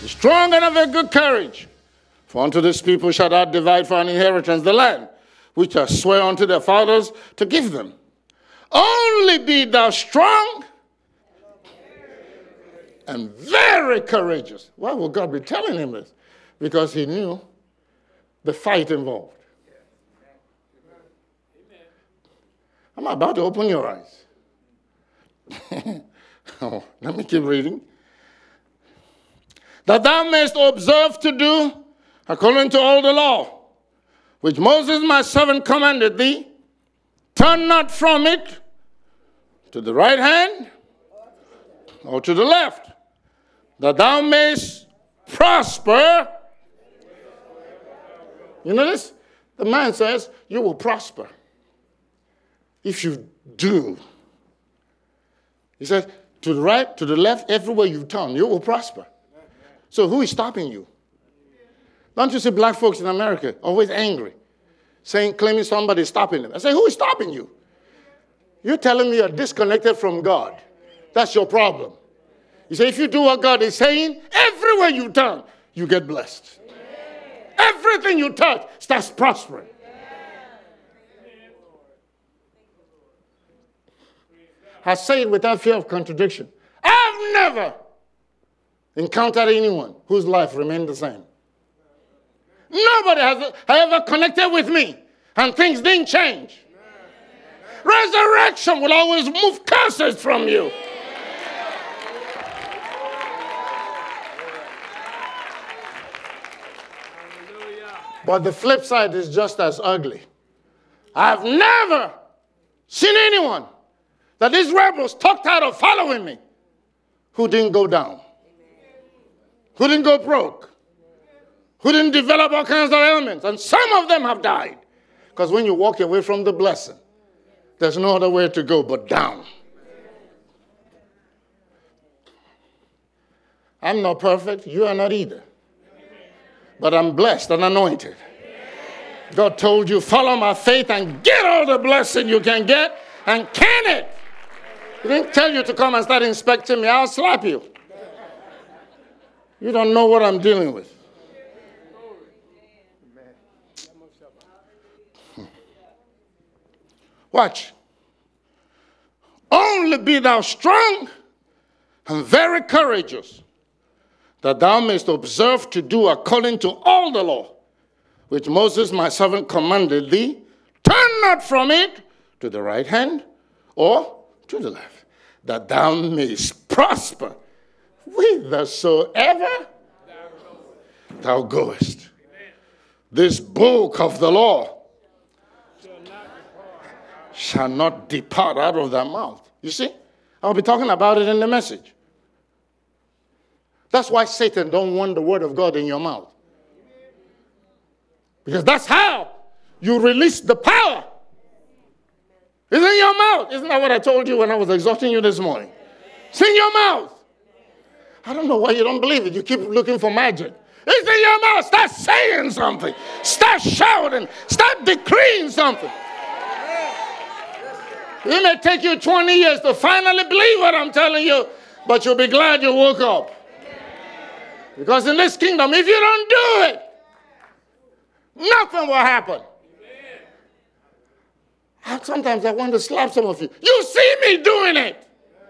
Be strong and of a good courage. For unto this people shalt thou divide for an inheritance the land, which I swear unto their fathers to give them. Only be thou strong and very courageous. Why would God be telling him this? Because he knew the fight involved. I'm about to open your eyes. Oh, let me keep reading. That thou mayest observe to do according to all the law, which Moses my servant commanded thee, turn not from it to the right hand or to the left, that thou mayest prosper. You know this? The man says, you will prosper if you do. He says, to the right, to the left, everywhere you turn, you will prosper. So who is stopping you? Don't you see black folks in America always angry, claiming somebody is stopping them? I say, who is stopping you? You're telling me you're disconnected from God. That's your problem. You say, if you do what God is saying, everywhere you turn, you get blessed. Everything you touch starts prospering. I say it without fear of contradiction. I've never encountered anyone whose life remained the same. Nobody has ever connected with me and things didn't change. Resurrection will always move curses from you. But the flip side is just as ugly. I've never seen anyone that these rebels talked out of following me who didn't go down, who didn't go broke, who didn't develop all kinds of ailments. And some of them have died. Because when you walk away from the blessing, there's no other way to go but down. I'm not perfect. You are not either. But I'm blessed and anointed. God told you, follow my faith and get all the blessing you can get and can it. He didn't tell you to come and start inspecting me. I'll slap you. You don't know what I'm dealing with. Watch. Only be thou strong and very courageous, that thou mayest observe to do according to all the law, which Moses my servant commanded thee. Turn not from it to the right hand or to the left, that thou mayest prosper whithersoever thou goest. This book of the law shall not depart out of thy mouth. You see? I'll be talking about it in the message. That's why Satan don't want the word of God in your mouth. Because that's how you release the power. It's in your mouth. Isn't that what I told you when I was exhorting you this morning? It's in your mouth. I don't know why you don't believe it. You keep looking for magic. It's in your mouth. Start saying something. Start shouting. Start decreeing something. It may take you 20 years to finally believe what I'm telling you, but you'll be glad you woke up. Because in this kingdom, if you don't do it, nothing will happen. Sometimes I want to slap some of you. You see me doing it.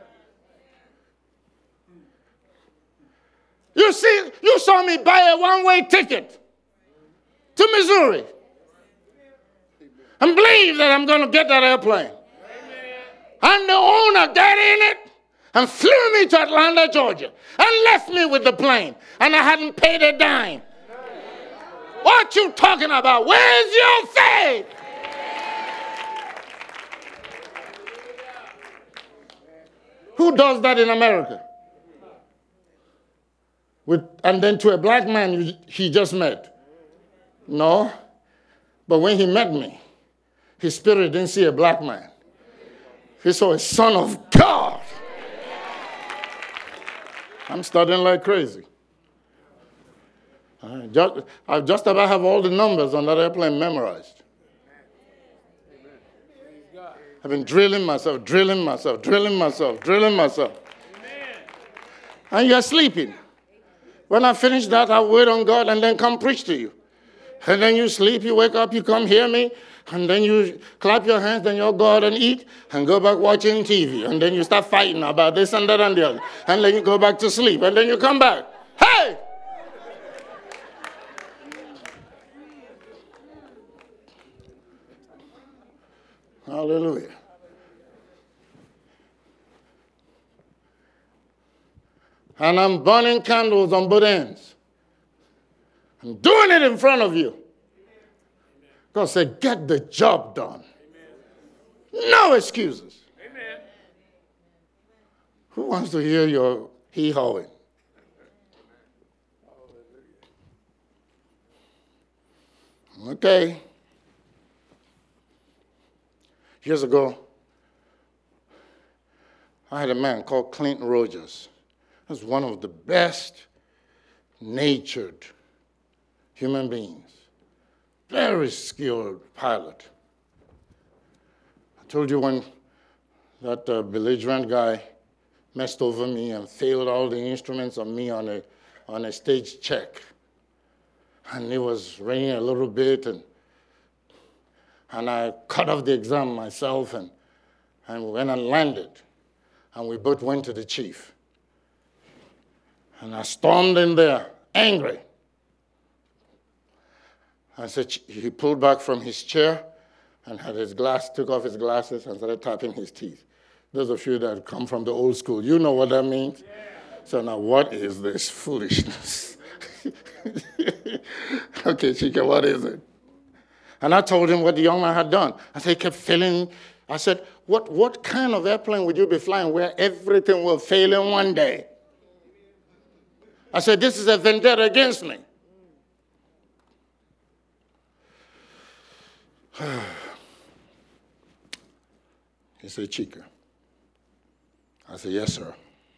You saw me buy a one-way ticket to Missouri and believe that I'm going to get that airplane. And the owner got in it and flew me to Atlanta, Georgia, and left me with the plane. And I hadn't paid a dime. What you talking about? Where's your faith? Who does that in America? And then to a black man he just met. No. But when he met me, his spirit didn't see a black man. He saw a son of God. I'm studying like crazy. I just about have all the numbers on that airplane memorized. I've been drilling myself. And you're sleeping. When I finish that, I'll wait on God and then come preach to you. And then you sleep, you wake up, you come hear me, and then you clap your hands, then you'll go out and eat and go back watching TV. And then you start fighting about this and that and the other. And then you go back to sleep, and then you come back. Hey! Hallelujah. And I'm burning candles on both ends. I'm doing it in front of you. God said, get the job done. No excuses. Amen. Who wants to hear your hee-hawing? Okay. Years ago, I had a man called Clinton Rogers. He was one of the best natured human beings. Very skilled pilot. I told you when that belligerent guy messed over me and failed all the instruments on me on a stage check. And it was raining a little bit, and I cut off the exam myself, and when I landed, and we both went to the chief. And I stormed in there, angry. I said, he pulled back from his chair and had took off his glasses and started tapping his teeth. Those of you that come from the old school, you know what that means? Yeah. So now, what is this foolishness? Okay, Chika, what is it? And I told him what the young man had done. I said, he kept failing. I said, what kind of airplane would you be flying where everything will fail in one day? I said, this is a vendetta against me. He said, Chika. I said, yes, sir.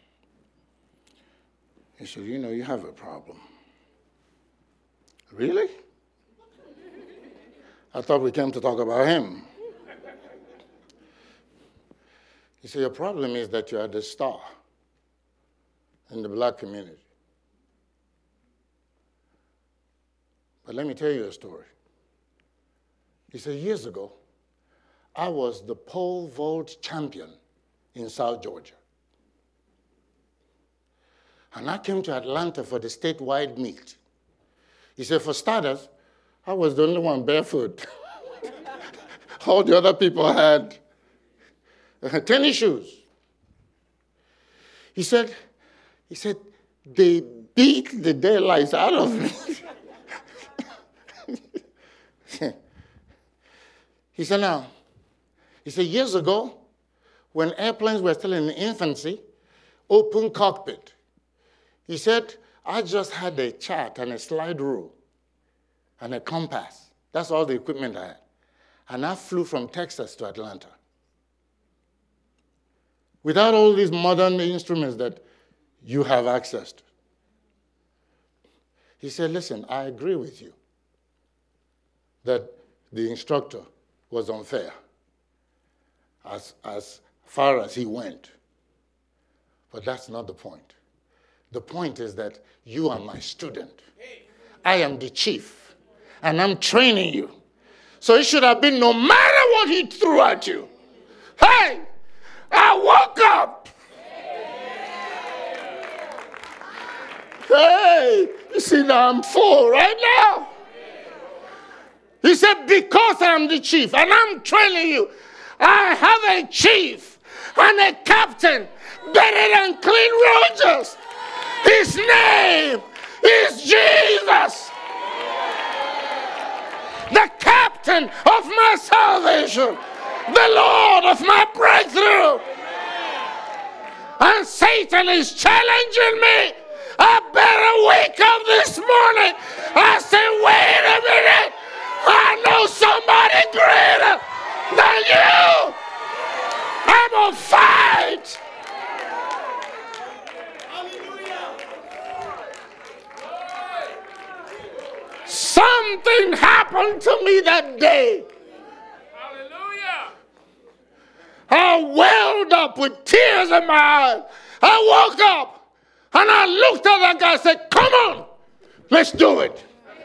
He said, you have a problem. Really? I thought we came to talk about him. He said, your problem is that you are the star in the black community. But let me tell you a story. He said, years ago, I was the pole vault champion in South Georgia. And I came to Atlanta for the statewide meet. He said, for starters, I was the only one barefoot. All the other people had tennis shoes. He said, they beat the daylights out of me. He said, years ago, when airplanes were still in infancy, open cockpit, he said, I just had a chart and a slide rule and a compass. That's all the equipment I had. And I flew from Texas to Atlanta. Without all these modern instruments that you have access to. He said, listen, I agree with you that the instructor was unfair as far as he went. But that's not the point. The point is that you are my student. I am the chief, and I'm training you. So it should have been no matter what he threw at you. Hey, I woke up. Hey, you see now I'm full right now. He said, because I'm the chief and I'm training you, I have a chief and a captain better than Clint Rogers. His name is Jesus. The captain of my salvation. The Lord of my breakthrough. And Satan is challenging me. I better wake up this morning. I say, wait a minute. I know somebody greater than you. I'm going to fight. Something happened to me that day. Hallelujah. I welled up with tears in my eyes. I woke up And I looked at that guy and said, come on, let's do it.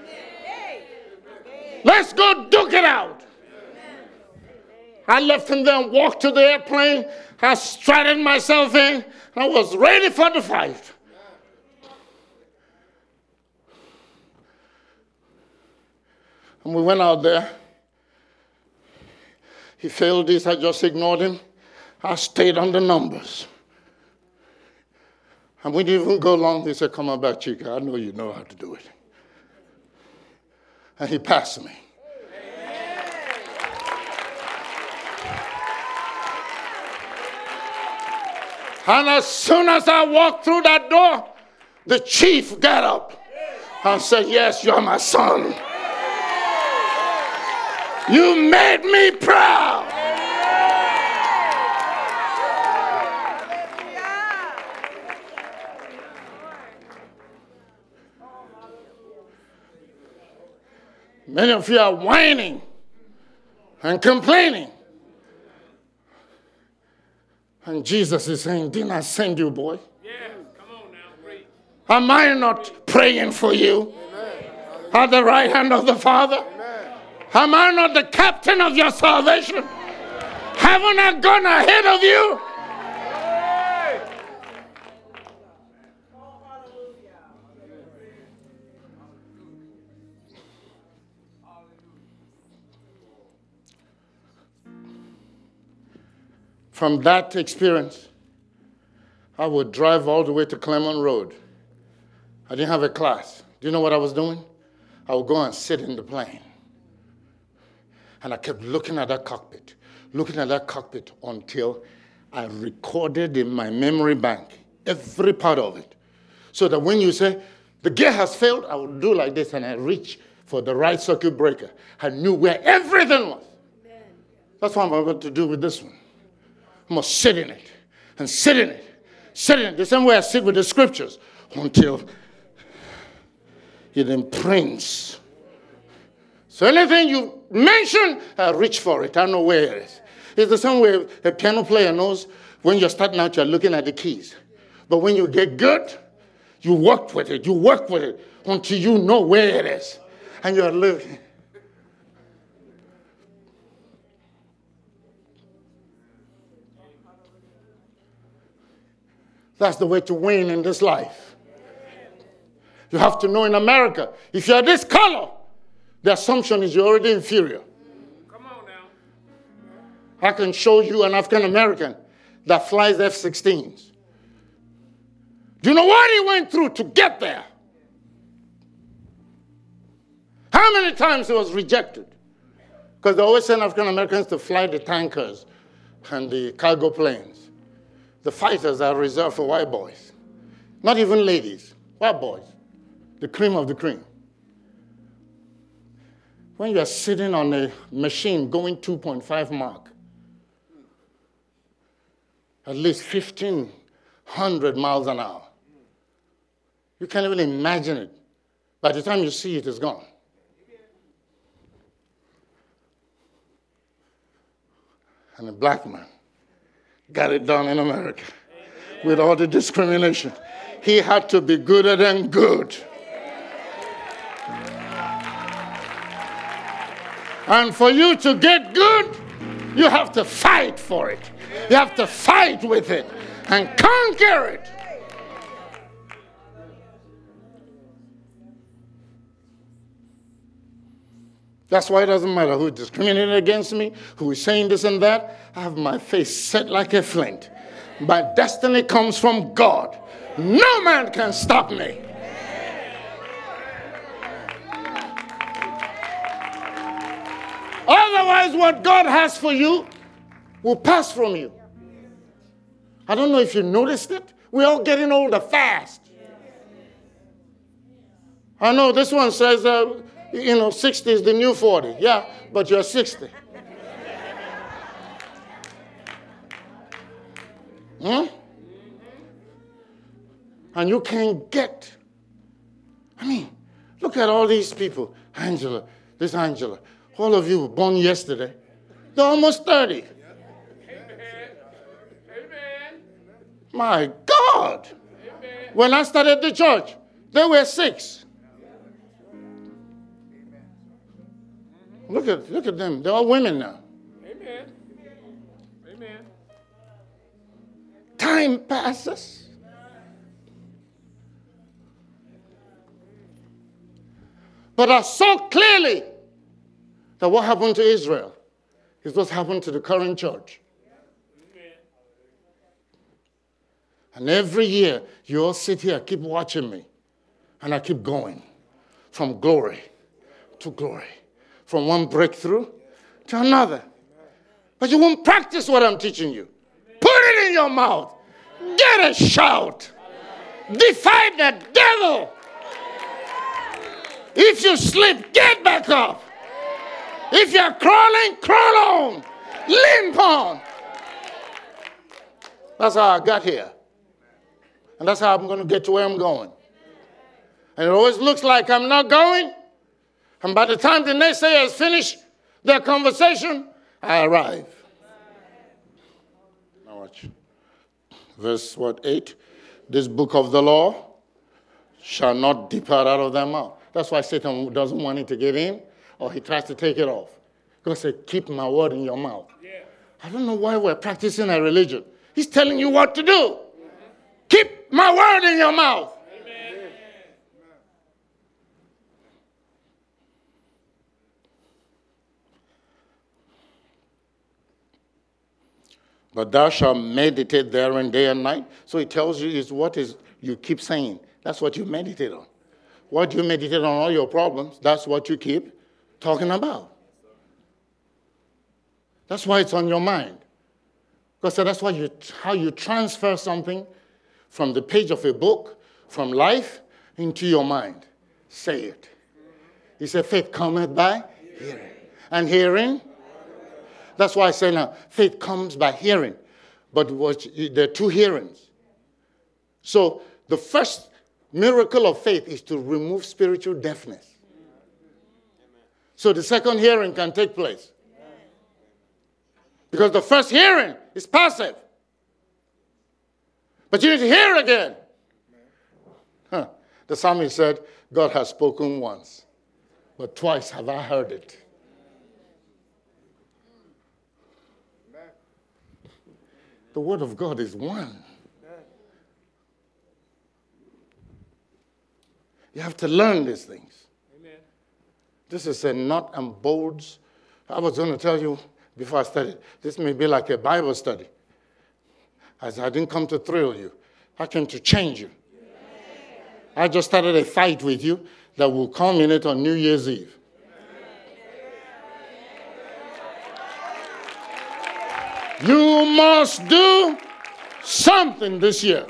Let's go duke it out. I left him there and walked to the airplane. I straddled myself in. I was ready for the fight. And we went out there. He failed this. I just ignored him. I stayed on the numbers. And we didn't even go long. He said, come on back, Chica. I know you know how to do it. And he passed me. And as soon as I walked through that door, the chief got up and said, yes, you're my son. You made me proud. Many of you are whining and complaining. And Jesus is saying, didn't I send you, boy? Yeah, come on now, preach. Am I not praying for you? Amen. At the right hand of the Father? Amen. Am I not the captain of your salvation? Haven't I gone ahead of you? From that experience, I would drive all the way to Clermont Road. I didn't have a class. Do you know what I was doing? I would go and sit in the plane. And I kept looking at that cockpit until I recorded in my memory bank every part of it. So that when you say, the gear has failed, I would do like this and I reach for the right circuit breaker. I knew where everything was. That's what I'm about to do with this one. I'm going to sit in it and sit in it, sit in it. The same way I sit with the scriptures until it imprints. So anything you mention, I reach for it. I know where it is. It's the same way a piano player knows when you're starting out, you're looking at the keys. But when you get good, you work with it. You work with it until you know where it is. And you're looking. That's the way to win in this life. You have to know in America, if you're this color, the assumption is you're already inferior. Come on now. I can show you an African American that flies F-16s. Do you know what he went through to get there? How many times he was rejected? Because they always send African Americans to fly the tankers and the cargo planes. The fighters are reserved for white boys. Not even ladies, white boys. The cream of the cream. When you are sitting on a machine going 2.5 Mach, at least 1,500 miles an hour, you can't even imagine it. By the time you see it, it's gone. And a black man got it done in America. Amen. With all the discrimination. He had to be gooder than good. And for you to get good, you have to fight for it. You have to fight with it and conquer it. That's why it doesn't matter who is discriminating against me, who is saying this and that. I have my face set like a flint. My destiny comes from God. No man can stop me. Otherwise, what God has for you will pass from you. I don't know if you noticed it. We're all getting older fast. I know this one says, 60 is the new 40. Yeah, but you're 60. And you can't get. I mean, look at all these people. Angela, all of you were born yesterday. They're almost 30. Amen. My God. Amen. When I started the church, there were 6. Look at them. They're all women now. Amen. Amen. Time passes. But I saw clearly that what happened to Israel is what happened to the current church. Amen. And every year, you all sit here, keep watching me. And I keep going from glory to glory, from one breakthrough to another. But you won't practice what I'm teaching you. Put it in your mouth. Get a shout. Defy the devil. If you sleep, get back up. If you're crawling, crawl on. Limp on. That's how I got here. And that's how I'm going to get to where I'm going. And it always looks like I'm not going. And by the time the naysayers finish their conversation, I arrive. Now watch. Verse 8? This book of the law shall not depart out of their mouth. That's why Satan doesn't want it to get in, or he tries to take it off. God said, keep my word in your mouth. Yeah. I don't know why we're practicing a religion. He's telling you what to do. Keep my word in your mouth. Amen. But thou shalt meditate therein day and night. So he tells you is what is you keep saying. That's what you meditate on. What you meditate on all your problems, that's what you keep talking about. That's why it's on your mind. Because that's why how you transfer something from the page of a book, from life, into your mind. Say it. He said, faith cometh by hearing. And hearing? That's why I say now, faith comes by hearing. But there are 2 hearings. So the first miracle of faith is to remove spiritual deafness. So the second hearing can take place. Because the first hearing is passive. But you need to hear again. The psalmist said, God has spoken once, but twice have I heard it. The word of God is one. You have to learn these things. Amen. This is a nut and bolts. I was going to tell you before I started, this may be like a Bible study. As I didn't come to thrill you. I came to change you. I just started a fight with you that will culminate on New Year's Eve. You must do something this year.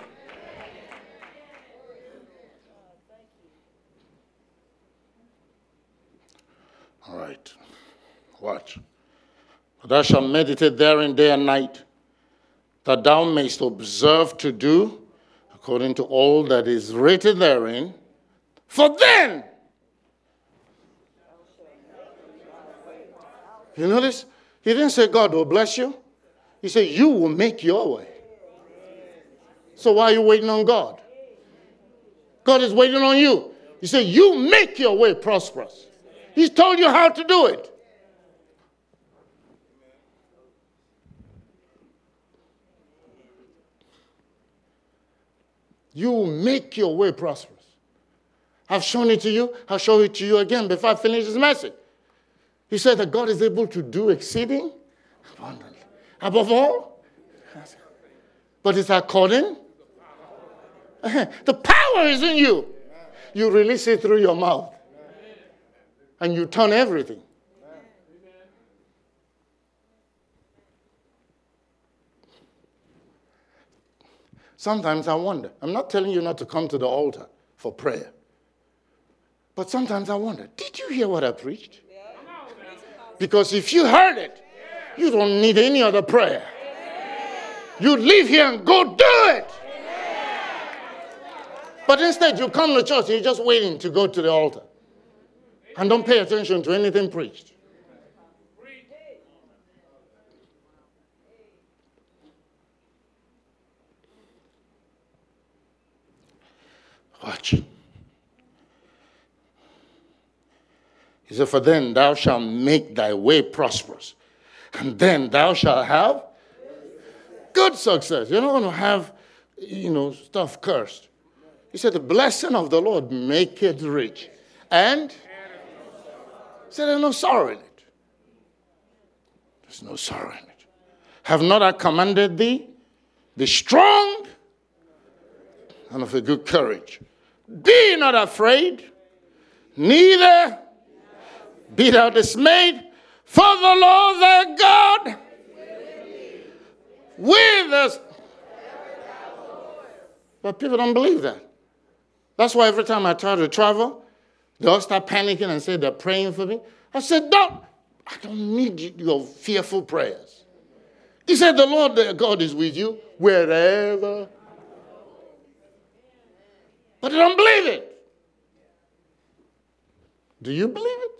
All right. Watch. Thou shalt meditate therein day and night, that thou mayst observe to do according to all that is written therein. For then, you notice, he didn't say God will bless you. He said you will make your way. So why are you waiting on God? God is waiting on you. He said you make your way prosperous. He's told you how to do it. You make your way prosperous. I've shown it to you. I'll show it to you again before I finish this message. He said that God is able to do exceeding abundantly. Above all, but it's according. The power is in you. You release it through your mouth. And you turn everything. Sometimes I wonder. I'm not telling you not to come to the altar for prayer. But sometimes I wonder, did you hear what I preached? Because if you heard it, you don't need any other prayer. You leave here and go do it. But instead you come to church and you're just waiting to go to the altar. And don't pay attention to anything preached. Watch. He said, for then thou shalt make thy way prosperous, and then thou shalt have good success. You're not going to have, stuff cursed. He said, the blessing of the Lord make it rich. And he said, there's no sorrow in it. There's no sorrow in it. Have not I commanded thee? Be strong and of a good courage. Be not afraid, neither be thou dismayed, for the Lord thy God with us. But people don't believe that. That's why every time I try to travel, they all start panicking and say they're praying for me. I said, I don't need your fearful prayers. He said, the Lord their God is with you wherever. But they don't believe it. Do you believe it?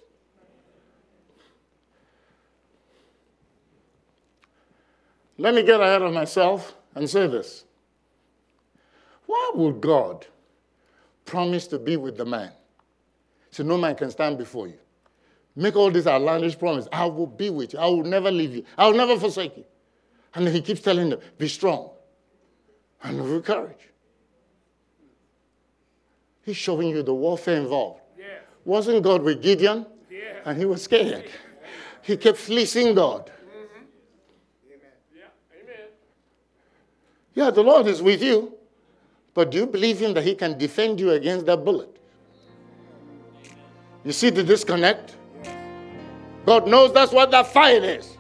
Let me get ahead of myself and say this. Why would God promise to be with the man? So no man can stand before you. Make all these outlandish promises. I will be with you. I will never leave you. I will never forsake you. And then he keeps telling them, be strong and of good courage. He's showing you the warfare involved. Yeah. Wasn't God with Gideon? Yeah. And he was scared. He kept fleecing God. Yeah, the Lord is with you, but do you believe him that he can defend you against that bullet? You see the disconnect? God knows that's what that fight is.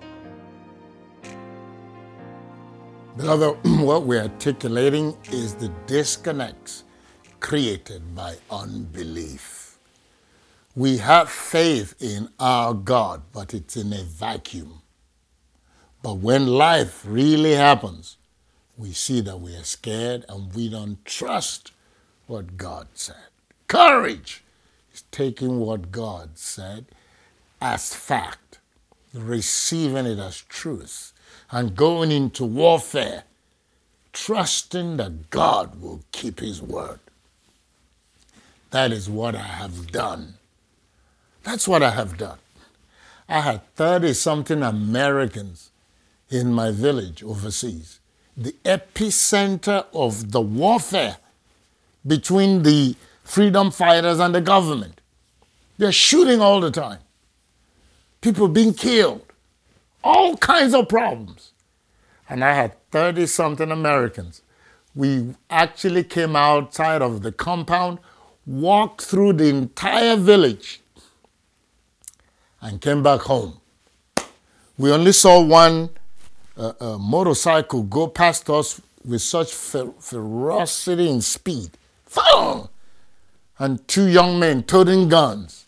Beloved, what we're articulating is the disconnects created by unbelief. We have faith in our God, but it's in a vacuum. But when life really happens, we see that we are scared and we don't trust what God said. Courage is taking what God said as fact, receiving it as truth, and going into warfare, trusting that God will keep his word. That is what I have done. That's what I have done. I had 30-something Americans in my village overseas. The epicenter of the warfare between the freedom fighters and the government. They're shooting all the time. People being killed. All kinds of problems. And I had 30-something Americans. We actually came outside of the compound, walked through the entire village, and came back home. We only saw one motorcycle go past us with such ferocity and speed. And 2 young men toting guns.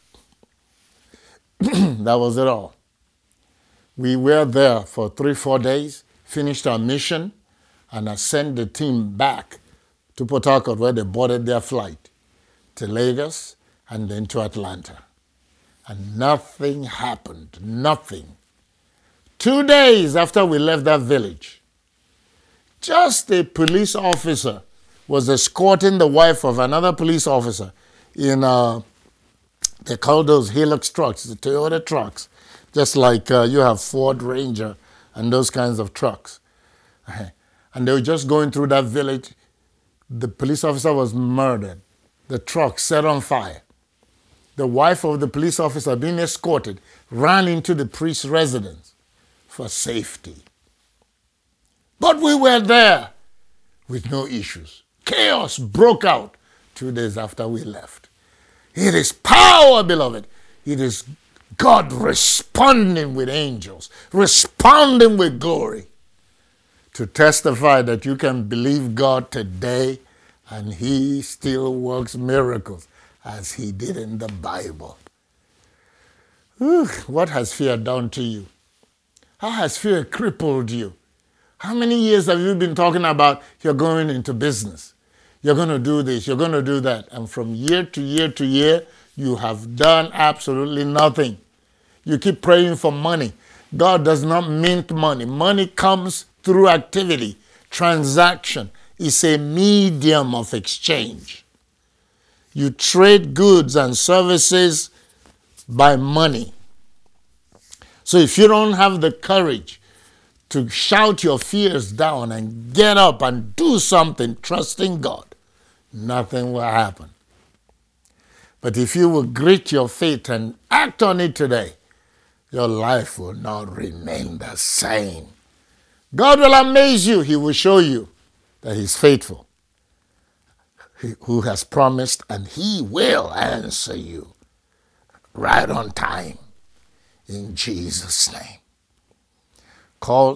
That was it all. We were there for 3-4 days, finished our mission, and I sent the team back to Port Harcourt where they boarded their flight to Lagos and then to Atlanta. And nothing happened, nothing. 2 days after we left that village, just a police officer was escorting the wife of another police officer in, they call those Hilux trucks, the Toyota trucks, just like you have Ford Ranger and those kinds of trucks. And they were just going through that village. The police officer was murdered. The truck set on fire. The wife of the police officer being escorted ran into the priest's residence for safety. But we were there with no issues. Chaos broke out 2 days after we left. It is power, beloved. It is God responding with angels, responding with glory to testify that you can believe God today and he still works miracles as he did in the Bible. What has fear done to you? How has fear crippled you? How many years have you been talking about you're going into business? You're going to do this, you're going to do that. And from year to year to year, you have done absolutely nothing. You keep praying for money. God does not mint money. Money comes through activity. Transaction is a medium of exchange. You trade goods and services by money. So if you don't have the courage to shout your fears down and get up and do something, trusting God, nothing will happen. But if you will grit your faith and act on it today, your life will not remain the same. God will amaze you. He will show you that he's faithful, who has promised, and he will answer you right on time in Jesus' name. Call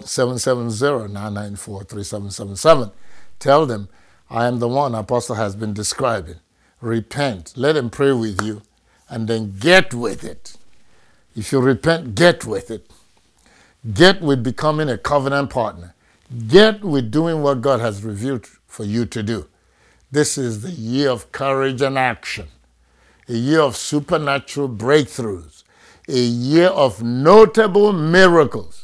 770-994-3777. Tell them, I am the one Apostle has been describing. Repent. Let him pray with you, and then get with it. If you repent, get with it. Get with becoming a covenant partner. Get with doing what God has revealed for you to do. This is the year of courage and action, a year of supernatural breakthroughs, a year of notable miracles.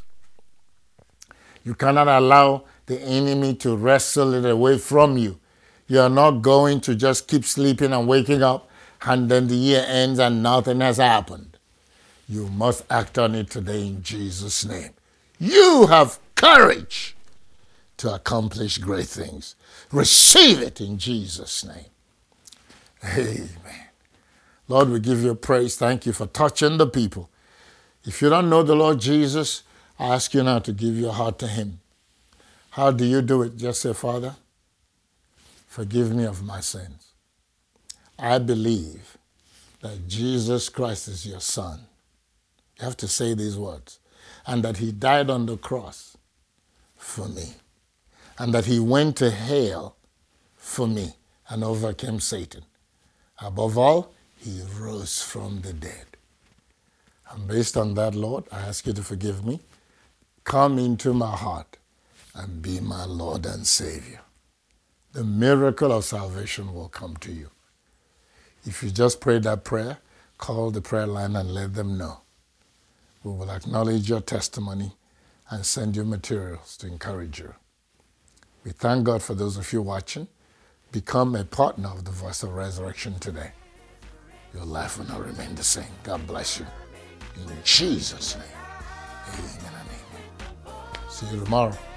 You cannot allow the enemy to wrestle it away from you. You are not going to just keep sleeping and waking up, and then the year ends and nothing has happened. You must act on it today in Jesus' name. You have courage to accomplish great things. Receive it in Jesus' name. Amen. Lord, we give you praise. Thank you for touching the people. If you don't know the Lord Jesus, I ask you now to give your heart to him. How do you do it? Just say, Father, forgive me of my sins. I believe that Jesus Christ is your Son. You have to say these words. And that he died on the cross for me. And that he went to hell for me and overcame Satan. Above all, he rose from the dead. And based on that, Lord, I ask you to forgive me. Come into my heart and be my Lord and Savior. The miracle of salvation will come to you. If you just prayed that prayer, call the prayer line and let them know. We will acknowledge your testimony and send you materials to encourage you. We thank God for those of you watching. Become a partner of the Voice of Resurrection today. Your life will not remain the same. God bless you. In Jesus' name, amen and amen. See you tomorrow.